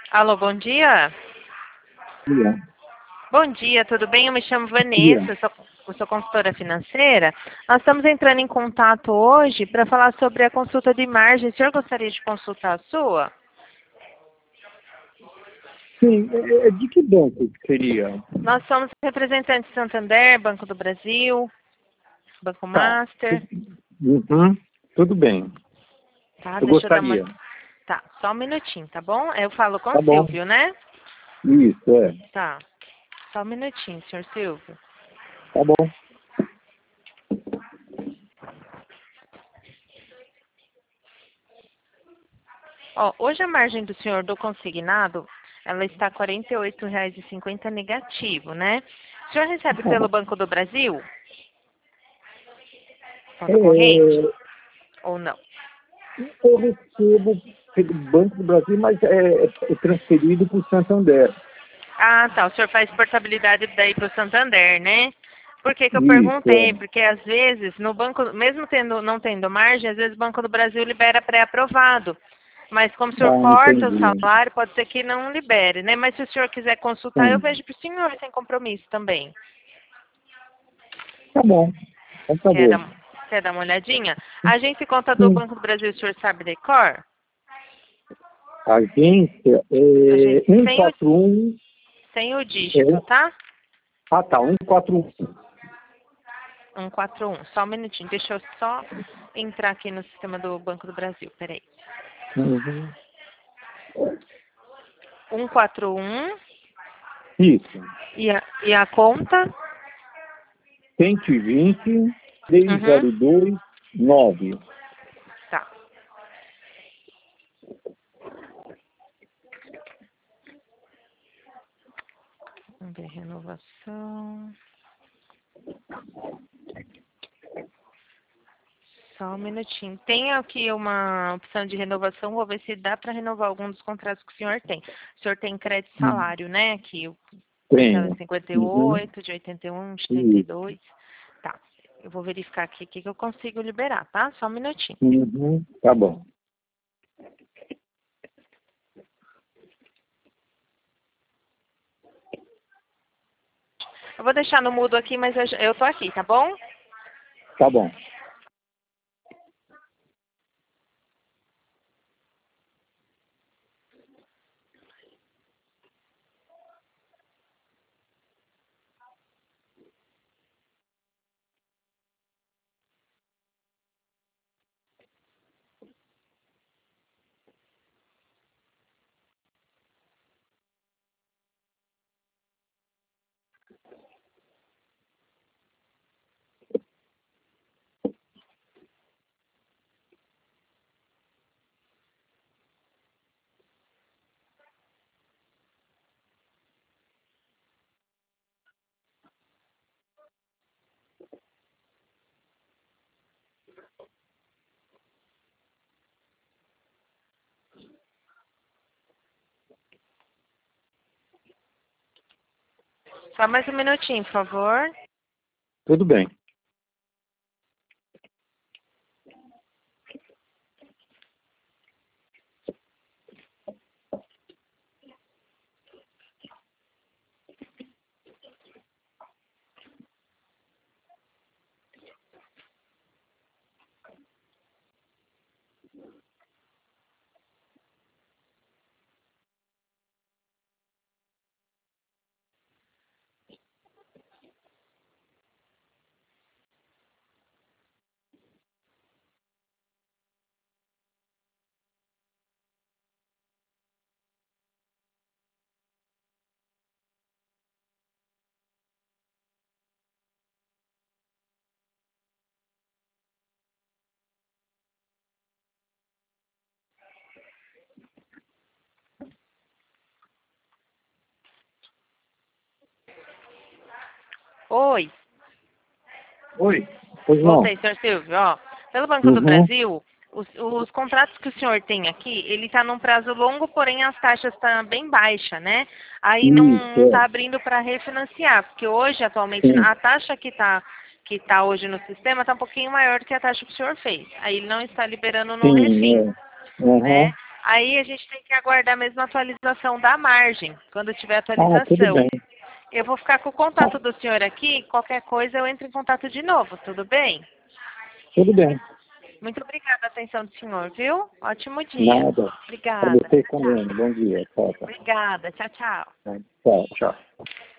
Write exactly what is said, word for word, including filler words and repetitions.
Alô, bom dia. Dia. Bom dia, tudo bem? Eu me chamo Dia. Vanessa, eu sou, eu sou consultora financeira. Nós estamos entrando em contato hoje para falar sobre a consulta de margem. O senhor gostaria de consultar a sua? Sim, é, é de que banco que seria? Nós somos representantes Santander, Banco do Brasil, Banco Tá. Master. Uhum. Tudo bem. Tá, Eu deixa eu dar uma... gostaria. Tá, só um minutinho, tá bom? Eu falo com Tá o bom. Silvio, né? Isso, é. Tá, só um minutinho, senhor Silvio. Tá bom. Ó, hoje a margem do senhor do consignado, ela está R$ quarenta e oito reais e cinquenta centavos negativo, né? O senhor recebe pelo Banco do Brasil? Conta corrente? É, Ou não? eu recebo pelo Banco do Brasil, mas é, é transferido para o Santander. Ah, tá. O senhor faz portabilidade daí para o Santander, né? Por que que eu Isso, perguntei? é. Porque às vezes, no banco, mesmo tendo, não tendo margem, às vezes o Banco do Brasil libera pré-aprovado. Mas como o senhor Ah, corta o entendi. salário, pode ser que não libere, né? Mas se o senhor quiser consultar, eu Sim. vejo para o senhor sem compromisso também. Tá bom. Por Quer favor. dar, quer dar uma olhadinha? A agência e conta do Sim. Banco do Brasil, o senhor sabe de cor? Agência A é gente, cento e sem, o, quarenta e um. sem o É, dígito, tá? ah, tá. cento e quarenta e um. cento e quarenta e um. Só um minutinho. Deixa eu só entrar aqui no sistema do Banco do Brasil. Peraí. Uhum. cento e quarenta e um. Isso. E a, e a conta? cento e vinte, trezentos Uhum. e dois, nove. Tá. Vamos ver, renovação. Só um minutinho. Tem aqui uma opção de renovação. Vou ver se dá para renovar algum dos contratos que o senhor tem. O senhor tem crédito e Hum, salário, né? Aqui, o parcela Tenho. cinquenta e Uhum. oito, de oitenta e um, de setenta e Isso. dois. Tá. Eu vou verificar aqui o que que eu consigo liberar, tá? Só um minutinho. Uhum. Tá bom. Eu vou deixar no mudo aqui, mas eu, já- eu tô aqui, tá bom? Tá bom. Só mais um minutinho, por favor. Tudo bem. Oi. Oi. Pois não. Voltei, senhor Silvio. Ó, pelo Banco do Uhum. Brasil, os, os contratos que o senhor tem aqui, ele está num prazo longo, porém as taxas estão bem baixas, né? Aí Isso, não está é. abrindo para refinanciar, porque hoje, atualmente, Sim. a taxa que está que tá hoje no sistema está um pouquinho maior do que a taxa que o senhor fez. Aí ele não está liberando no Sim, refins, é. Uhum. né? Aí a gente tem que aguardar mesmo a atualização da margem, quando tiver Ah, tudo atualização. bem. Eu vou ficar com o contato do senhor aqui, qualquer coisa eu entro em contato de novo, tudo bem? Tudo bem. Muito obrigada a atenção do senhor, viu? Ótimo dia. Nada. Para Obrigada. você Tchau, também. tchau. Bom dia. Tchau, tchau. Obrigada. Tchau, tchau. Tchau, tchau.